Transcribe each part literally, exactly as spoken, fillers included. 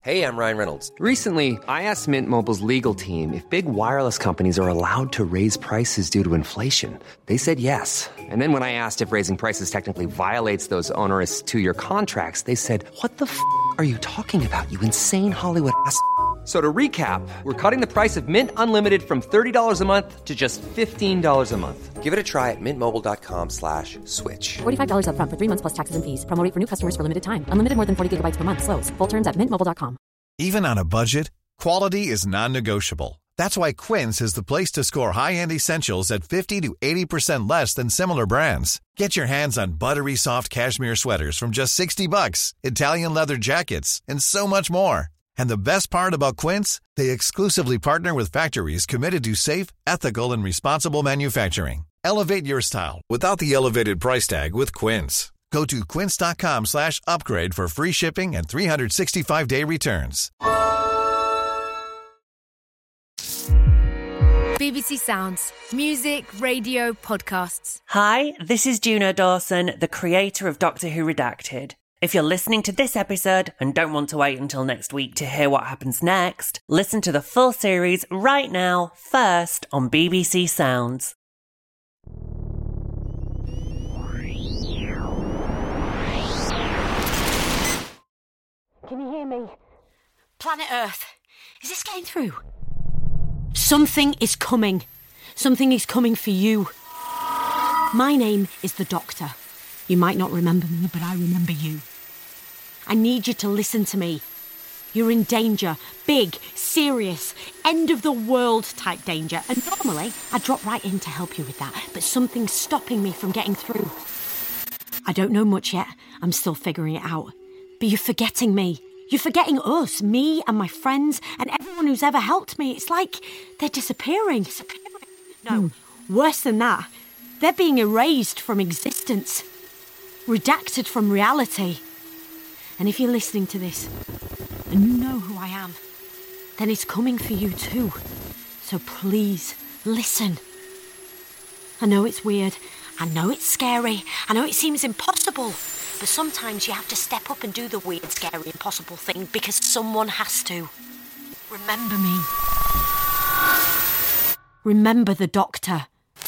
Hey, I'm Ryan Reynolds. Recently, I asked Mint Mobile's legal team if big wireless companies are allowed to raise prices due to inflation. They said yes. And then when I asked if raising prices technically violates those onerous two-year contracts, they said, what the f*** are you talking about, you insane Hollywood ass f- So to recap, we're cutting the price of Mint Unlimited from thirty dollars a month to just fifteen dollars a month. Give it a try at mintmobile.com slash switch. forty-five dollars up front for three months plus taxes and fees. Promo rate for new customers for limited time. Unlimited more than forty gigabytes per month. Slows full terms at mint mobile dot com. Even on a budget, quality is non-negotiable. That's why Quince is the place to score high-end essentials at fifty to eighty percent less than similar brands. Get your hands on buttery soft cashmere sweaters from just sixty bucks, Italian leather jackets, and so much more. And the best part about Quince, they exclusively partner with factories committed to safe, ethical, and responsible manufacturing. Elevate your style without the elevated price tag with Quince. Go to quince.com slash upgrade for free shipping and three sixty-five day returns. B B C Sounds. Music, radio, podcasts. Hi, this is Juno Dawson, the creator of Doctor Who Redacted. If you're listening to this episode and don't want to wait until next week to hear what happens next, listen to the full series right now, first on B B C Sounds. Can you hear me? Planet Earth. Is this getting through? Something is coming. Something is coming for you. My name is the Doctor. You might not remember me, but I remember you. I need you to listen to me. You're in danger. Big, serious, end-of-the-world type danger. And normally, I'd drop right in to help you with that. But something's stopping me from getting through. I don't know much yet. I'm still figuring it out. But you're forgetting me. You're forgetting us, me and my friends and everyone who's ever helped me. It's like they're disappearing. Disappearing. No, hmm. Worse than that. They're being erased from existence. Redacted from reality. And if you're listening to this and you know who I am, then it's coming for you too. So please, listen. I know it's weird. I know it's scary. I know it seems impossible. But sometimes you have to step up and do the weird, scary, impossible thing because someone has to. Remember me. Remember the Doctor.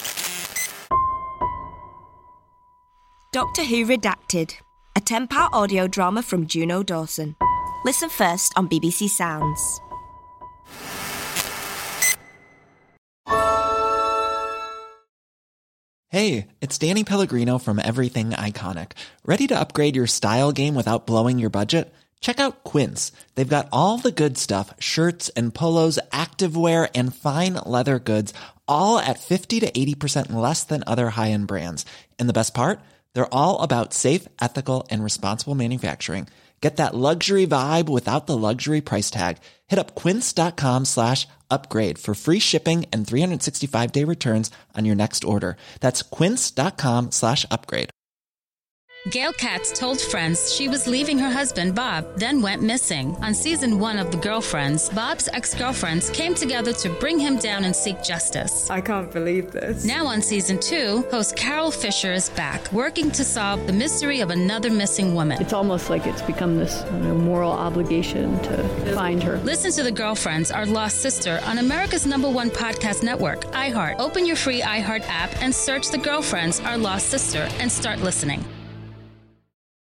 Doctor Who Redacted, a ten-part audio drama from Juno Dawson. Listen first on B B C Sounds. Hey, it's Danny Pellegrino from Everything Iconic. Ready to upgrade your style game without blowing your budget? Check out Quince. They've got all the good stuff, shirts and polos, activewear, and fine leather goods, all at fifty to eighty percent less than other high-end brands. And the best part? They're all about safe, ethical, and responsible manufacturing. Get that luxury vibe without the luxury price tag. Hit up quince.com slash upgrade for free shipping and three sixty-five day returns on your next order. That's quince.com slash upgrade. Gail Katz told friends she was leaving her husband, Bob, then went missing. On season one of The Girlfriends, Bob's ex-girlfriends came together to bring him down and seek justice. I can't believe this. Now on season two, host Carol Fisher is back, working to solve the mystery of another missing woman. It's almost like it's become this, you know, moral obligation to find her. Listen to The Girlfriends, Our Lost Sister on America's number one podcast network, iHeart. Open your free iHeart app and search The Girlfriends, Our Lost Sister and start listening.